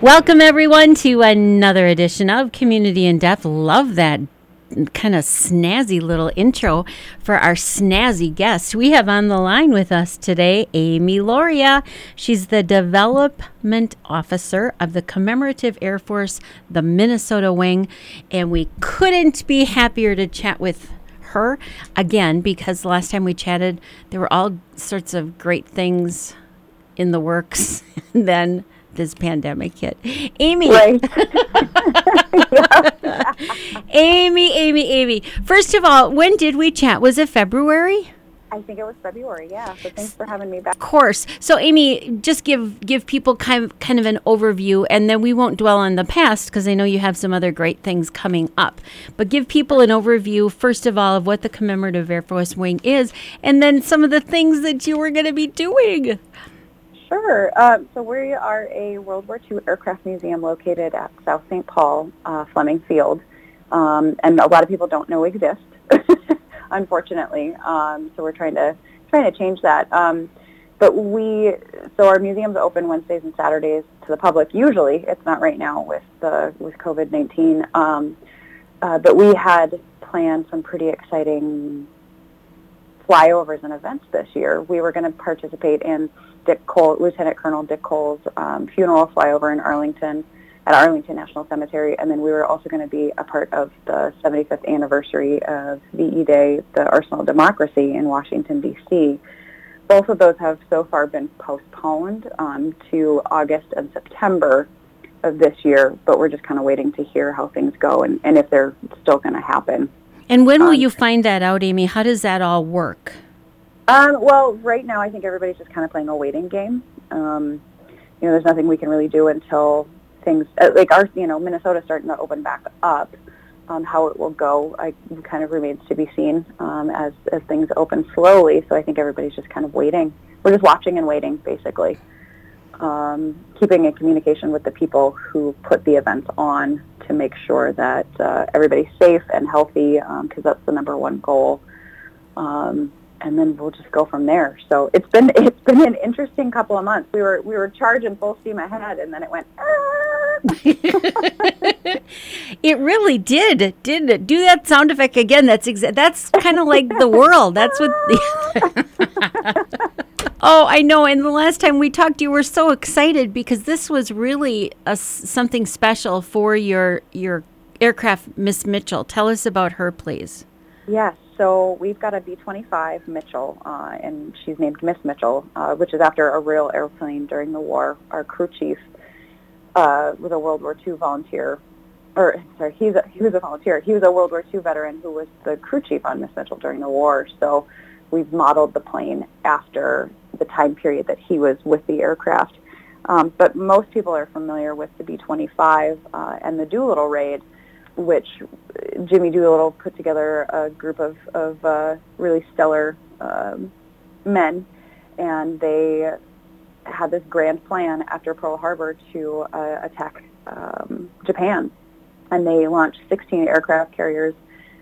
Welcome, everyone, to another edition of Community in Depth. Love that kind of snazzy little intro for our snazzy guest. We have on the line with us today Amy Loria. She's the Development Officer of the Commemorative Air Force, the Minnesota Wing, and we couldn't be happier to chat with her again because last time we chatted, there were all sorts of great things in the works, and then this pandemic hit. Amy. Right. Amy. First of all, when did we chat? Was it February? I think it was February, yeah. So thanks for having me back. Of course. So Amy, just give people kind of an overview, and then we won't dwell on the past because I know you have some other great things coming up. But give people an overview, first of all, of what the Commemorative Air Force Wing is, and then some of the things that you were going to be doing. Sure. So we are a World War II aircraft museum located at South St. Paul, Fleming Field, and a lot of people don't know exist, unfortunately. So we're trying to change that. But so our museum's open Wednesdays and Saturdays to the public. Usually, it's not right now with COVID-19. But we had planned some pretty exciting flyovers and events this year. We were going to participate in Lieutenant Colonel Dick Cole's funeral flyover in Arlington, at Arlington National Cemetery, and then we were also going to be a part of the 75th anniversary of VE Day, the Arsenal of Democracy in Washington, D.C. Both of those have so far been postponed to August and September of this year, but we're just kind of waiting to hear how things go and if they're still going to happen. And when will you find that out, Amy? How does that all work? Well, right now I think everybody's just kind of playing a waiting game. There's nothing we can really do until things Minnesota's starting to open back up. How it will go, kind of remains to be seen as things open slowly. So I think everybody's just kind of waiting. We're just watching and waiting, basically. Keeping in communication with the people who put the events on to make sure that everybody's safe and healthy, because that's the number one goal. And then we'll just go from there. So it's been an interesting couple of months. We were charging full steam ahead, and then it went. It really did, didn't it? Do that sound effect again. That's kind of like the world. That's what. Oh, I know. And the last time we talked, you were so excited because this was really something special for your aircraft, Miss Mitchell. Tell us about her, please. Yes. So we've got a B-25 Mitchell, and she's named Miss Mitchell, which is after a real airplane during the war. Our crew chief was a World War II volunteer. He was a volunteer. He was a World War II veteran who was the crew chief on Miss Mitchell during the war. So we've modeled the plane after the time period that he was with the aircraft. But most people are familiar with the B-25 and the Doolittle raid, which Jimmy Doolittle put together a group of really stellar men, and they had this grand plan after Pearl Harbor to attack Japan. And they launched 16 aircraft carriers,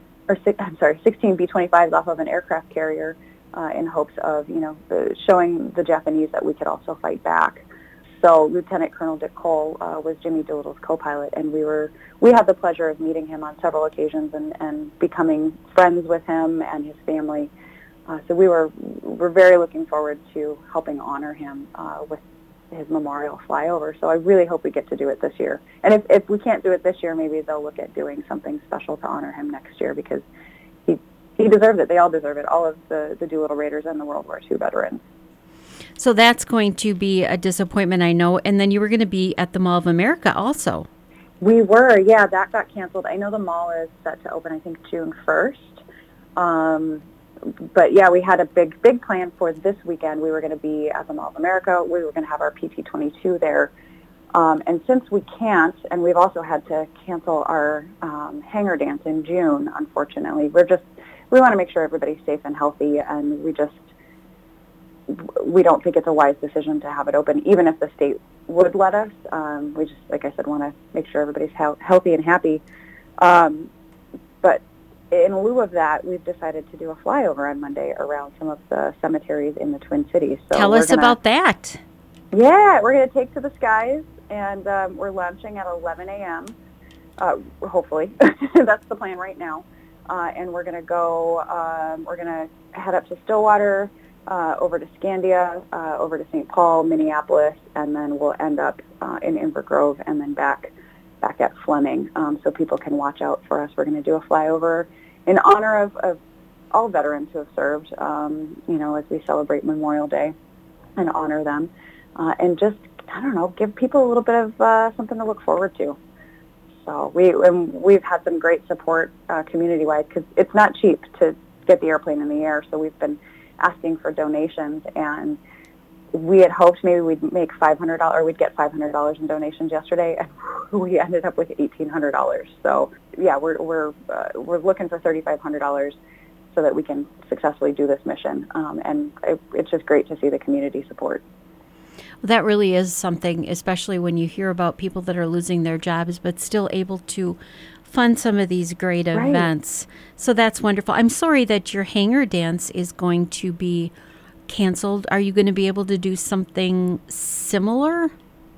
16 B-25s off of an aircraft carrier in hopes of, showing the Japanese that we could also fight back. So Lieutenant Colonel Dick Cole was Jimmy Doolittle's co-pilot, and we had the pleasure of meeting him on several occasions and becoming friends with him and his family. So we're very looking forward to helping honor him with his memorial flyover. So I really hope we get to do it this year. And if we can't do it this year, maybe they'll look at doing something special to honor him next year because he deserves it. They all deserve it, all of the Doolittle Raiders and the World War II veterans. So that's going to be a disappointment, I know. And then you were going to be at the Mall of America also. We were, yeah. That got canceled. I know the mall is set to open, I think, June 1st. But, yeah, we had a big plan for this weekend. We were going to be at the Mall of America. We were going to have our PT-22 there. And since we can't, and we've also had to cancel our hangar dance in June, unfortunately, we want to make sure everybody's safe and healthy, and we don't think it's a wise decision to have it open, even if the state would let us. We just, like I said, want to make sure everybody's healthy and happy. But in lieu of that, we've decided to do a flyover on Monday around some of the cemeteries in the Twin Cities. So tell us about that. Yeah, we're going to take to the skies and we're launching at 11 a.m. Hopefully, that's the plan right now. And we're going to go. We're going to head up to Stillwater, over to Scandia, over to St. Paul, Minneapolis, and then we'll end up in Inver Grove, and then back at Fleming, so people can watch out for us. We're going to do a flyover in honor of all veterans who have served, as we celebrate Memorial Day and honor them, and just, I don't know, give people a little bit of something to look forward to. So we've had some great support community-wide, because it's not cheap to get the airplane in the air. So we've been asking for donations, and we had hoped maybe we'd make $500, or we'd get $500 in donations yesterday, and we ended up with $1,800. So yeah, we're looking for $3,500 so that we can successfully do this mission. And it's just great to see the community support. Well, that really is something, especially when you hear about people that are losing their jobs but still able to fund some of these great events. So that's wonderful. I'm sorry that your hangar dance is going to be canceled. Are you going to be able to do something similar?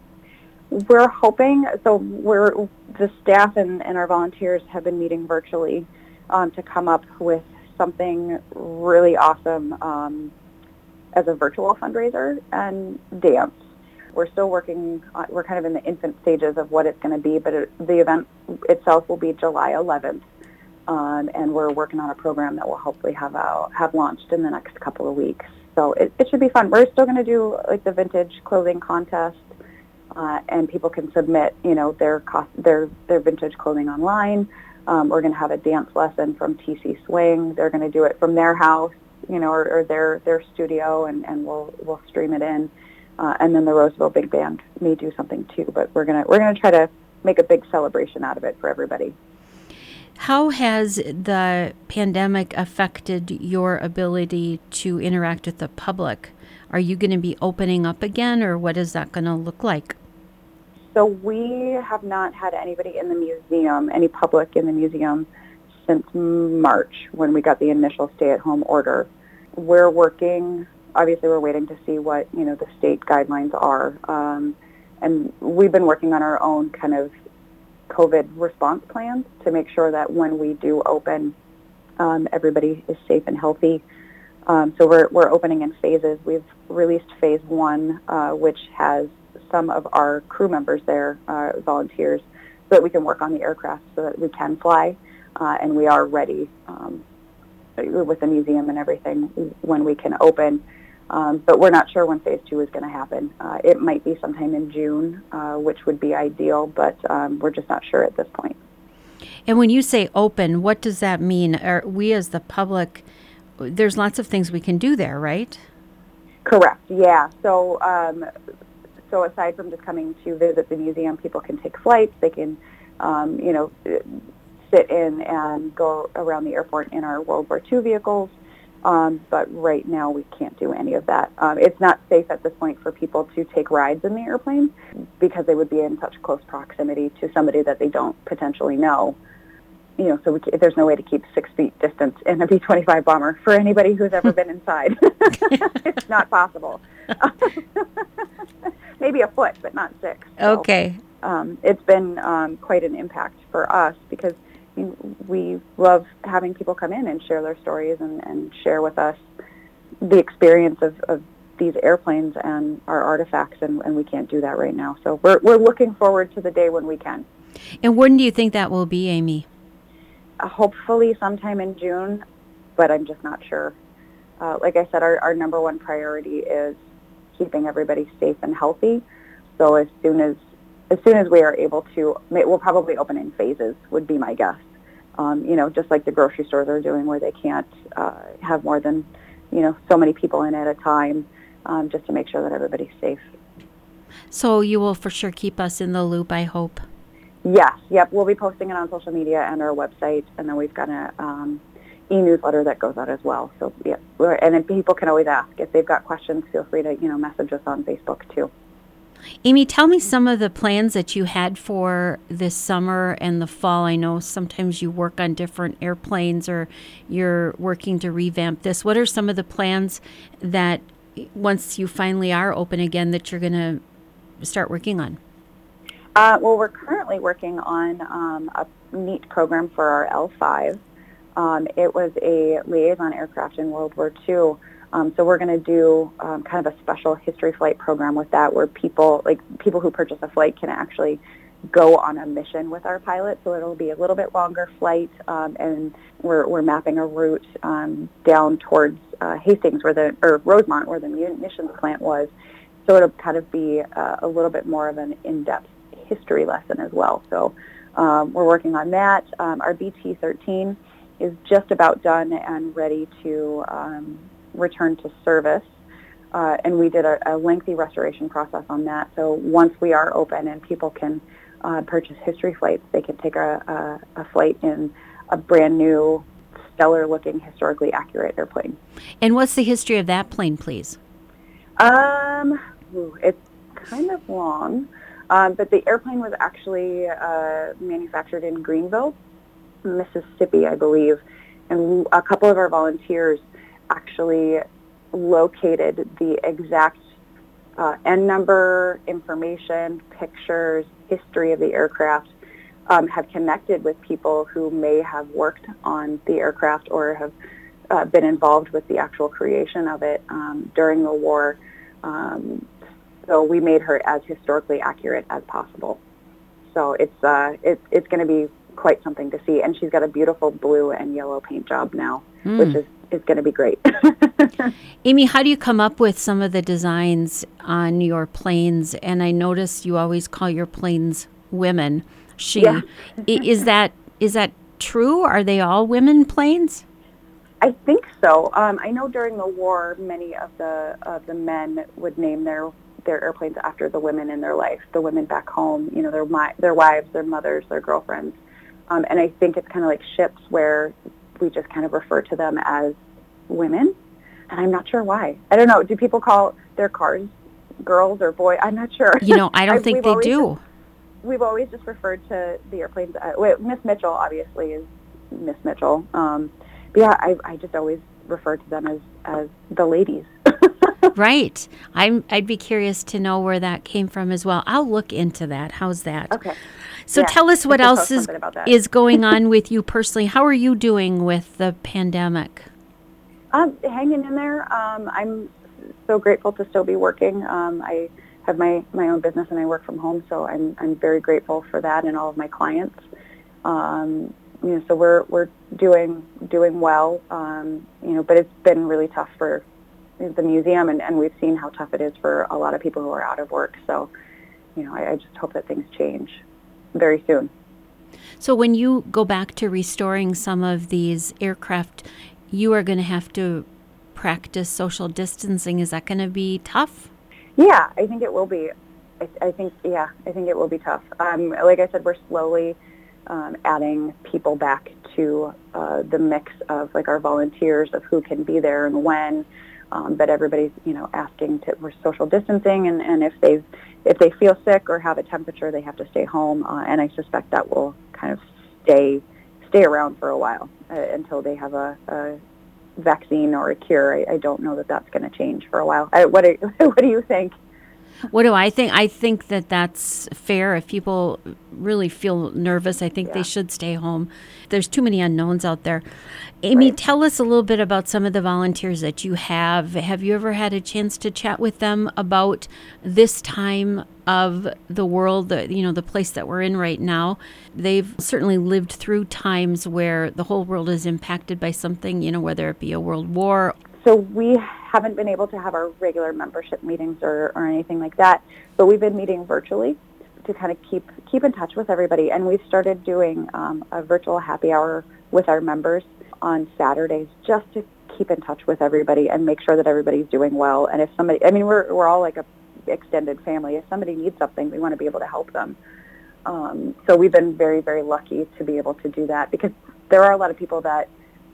We're hoping. So the staff and our volunteers have been meeting virtually to come up with something really awesome as a virtual fundraiser and dance. We're still working. We're kind of in the infant stages of what it's going to be, but the event itself will be July 11th, and we're working on a program that we'll hopefully have launched in the next couple of weeks. So it should be fun. We're still going to do like the vintage clothing contest, and people can submit, their vintage clothing online. We're going to have a dance lesson from TC Swing. They're going to do it from their house, or their studio, and we'll stream it in. And then the Roseville Big Band may do something too, but we're gonna try to make a big celebration out of it for everybody. How has the pandemic affected your ability to interact with the public? Are you going to be opening up again, or what is that going to look like? So we have not had anybody in the museum, any public in the museum, since March, when we got the initial stay-at-home order. We're working. Obviously, we're waiting to see what the state guidelines are, and we've been working on our own kind of COVID response plans to make sure that when we do open, everybody is safe and healthy. So we're opening in phases. We've released phase 1, which has some of our crew members there, volunteers, so that we can work on the aircraft so that we can fly, and we are ready with the museum and everything when we can open. But we're not sure when phase 2 is going to happen. It might be sometime in June, which would be ideal, but we're just not sure at this point. And when you say open, what does that mean? Are we as the public, there's lots of things we can do there, right? Correct, yeah. So aside from just coming to visit the museum, people can take flights. They can, sit in and go around the airport in our World War II vehicles. But right now we can't do any of that. It's not safe at this point for people to take rides in the airplane because they would be in such close proximity to somebody that they don't potentially know. So there's no way to keep 6 feet distance in a B-25 bomber for anybody who's ever been inside. It's not possible. Maybe a foot, but not 6. So, okay. It's been quite an impact for us because we love having people come in and share their stories and share with us the experience of these airplanes and our artifacts, and we can't do that right now. So we're looking forward to the day when we can. And when do you think that will be, Amy? Hopefully sometime in June, but I'm just not sure. Like I said, our number one priority is keeping everybody safe and healthy. So as soon as we are able to, we'll probably open in phases, would be my guess. Just like the grocery stores are doing, where they can't have more than, so many people in at a time, just to make sure that everybody's safe. So you will for sure keep us in the loop, I hope. Yes, yep. We'll be posting it on social media and our website, and then we've got an e-newsletter that goes out as well. So, yeah, and then people can always ask. If they've got questions, feel free to, message us on Facebook, too. Amy, tell me some of the plans that you had for this summer and the fall. I know sometimes you work on different airplanes or you're working to revamp this. What are some of the plans that once you finally are open again that you're going to start working on? Well, we're currently working on a neat program for our L5. It was a liaison aircraft in World War II. So we're going to do kind of a special history flight program with that, where people who purchase a flight can actually go on a mission with our pilot. So it'll be a little bit longer flight, and we're mapping a route down towards Hastings, or Rosemont, where the munitions plant was. So it'll kind of be a little bit more of an in-depth history lesson as well. So we're working on that. Our BT-13 is just about done and ready to return to service. And we did a lengthy restoration process on that. So once we are open and people can purchase history flights, they can take a flight in a brand new, stellar-looking, historically accurate airplane. And what's the history of that plane, please? It's kind of long, but the airplane was actually manufactured in Greenville, Mississippi, I believe, and a couple of our volunteers actually located the exact N number, information, pictures, history of the aircraft, have connected with people who may have worked on the aircraft or have been involved with the actual creation of it during the war. So we made her as historically accurate as possible. So it's going to be quite something to see. And she's got a beautiful blue and yellow paint job now, which is going to be great. Amy, how do you come up with some of the designs on your planes? And I notice you always call your planes women, she. Yeah. Is that true? Are they all women planes? I think so. I know during the war, many of the men would name their airplanes after the women in their life, the women back home, their wives, their mothers, their girlfriends. And I think it's kind of like ships where we just kind of refer to them as women. And I'm not sure why. I don't know. Do people call their cars girls or boys? I'm not sure. I don't think they do. We've always just referred to the airplanes. Miss Mitchell, obviously, is Miss Mitchell. But yeah, I just always refer to them as the ladies. Right. I'd be curious to know where that came from as well. I'll look into that. How's that? Okay. So tell us what else is going on with you personally. How are you doing with the pandemic? Hanging in there. I'm so grateful to still be working. I have my own business and I work from home, so I'm very grateful for that and all of my clients. So we're doing well. But it's been really tough for the museum, and we've seen how tough it is for a lot of people who are out of work. So, I just hope that things change very soon. So when you go back to restoring some of these aircraft, you are going to have to practice social distancing. Is that going to be tough? Yeah, I think it will be. I think it will be tough. Like I said, we're slowly adding people back to the mix of like our volunteers of who can be there and when. But everybody's, asking for social distancing, and if they feel sick or have a temperature, they have to stay home. And I suspect that will kind of stay around for a while until they have a vaccine or a cure. I don't know that that's going to change for a while. What do you think? What do I think? I think that that's fair. If people really feel nervous, I think they should stay home. There's too many unknowns out there. Amy, tell us a little bit about some of the volunteers that you have. Have you ever had a chance to chat with them about this time of the world, the place that we're in right now? They've certainly lived through times where the whole world is impacted by something, whether it be a world war. So we haven't been able to have our regular membership meetings or anything like that, but we've been meeting virtually to kind of keep in touch with everybody. And we've started doing a virtual happy hour with our members on Saturdays just to keep in touch with everybody and make sure that everybody's doing well. And if somebody, we're all like a extended family. If somebody needs something, we want to be able to help them. So we've been very, very lucky to be able to do that, because there are a lot of people that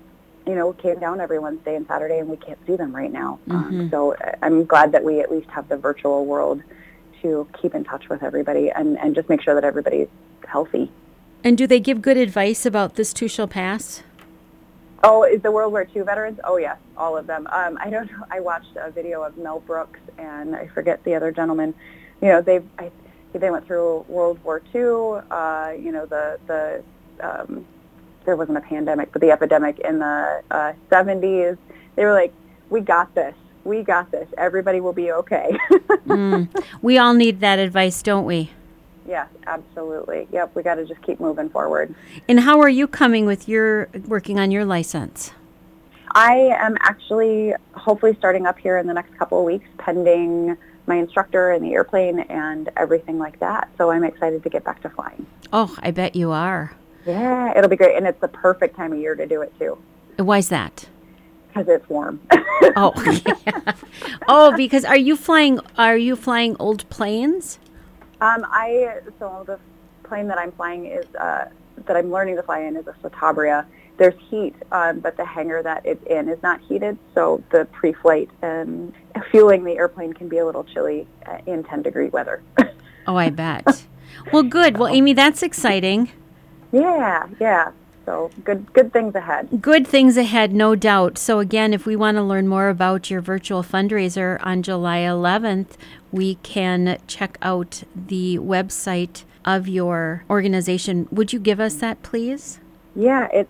came down every Wednesday and Saturday, and we can't see them right now. So I'm glad that we at least have the virtual world to keep in touch with everybody and just make sure that everybody's healthy. And do they give good advice about this too shall pass? Oh, is the World War II veterans? Oh, yes, all of them. I don't know. I watched a video of Mel Brooks and I forget the other gentleman. They went through World War II. There wasn't a pandemic, but the epidemic in the 70s. They were like, we got this. We got this. Everybody will be okay. We all need that advice, don't we? Yes, absolutely. Yep, we got to just keep moving forward. And how are you coming with your working on your license? I am actually hopefully starting up here in the next couple of weeks, pending my instructor and the airplane and everything like that. So I'm excited to get back to flying. Oh, I bet you are. Yeah, it'll be great. And it's the perfect time of year to do it, too. Why's that? Because it's warm. Oh, yeah. Oh, because are you flying old planes? So the plane that I'm flying is, that I'm learning to fly in is a Citabria. There's heat, but the hangar that it's in is not heated, so the pre-flight and fueling the airplane can be a little chilly in 10-degree weather. Oh, I bet. Well, good. Well, Amy, that's exciting. Yeah. So good things ahead. Good things ahead, no doubt. So again, if we want to learn more about your virtual fundraiser on July 11th, we can check out the website of your organization. Would you give us that, please? Yeah, it's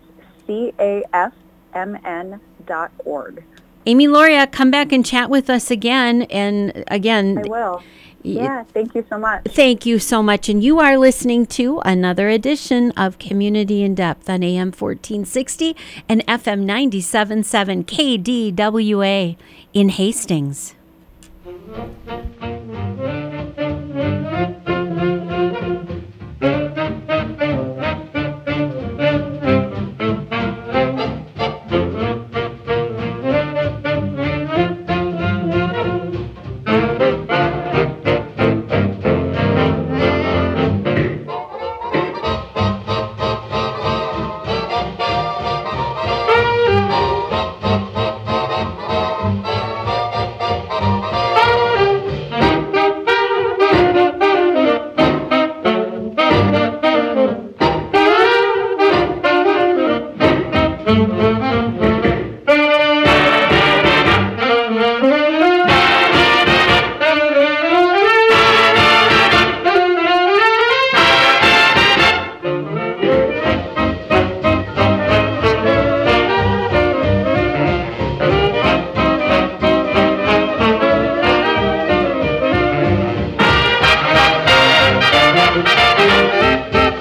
cafmn.org. Amy Loria, come back and chat with us again. And again, I will. Yeah, thank you so much. Thank you so much. And you are listening to another edition of Community in Depth on AM 1460 and FM 97.7 KDWA in Hastings.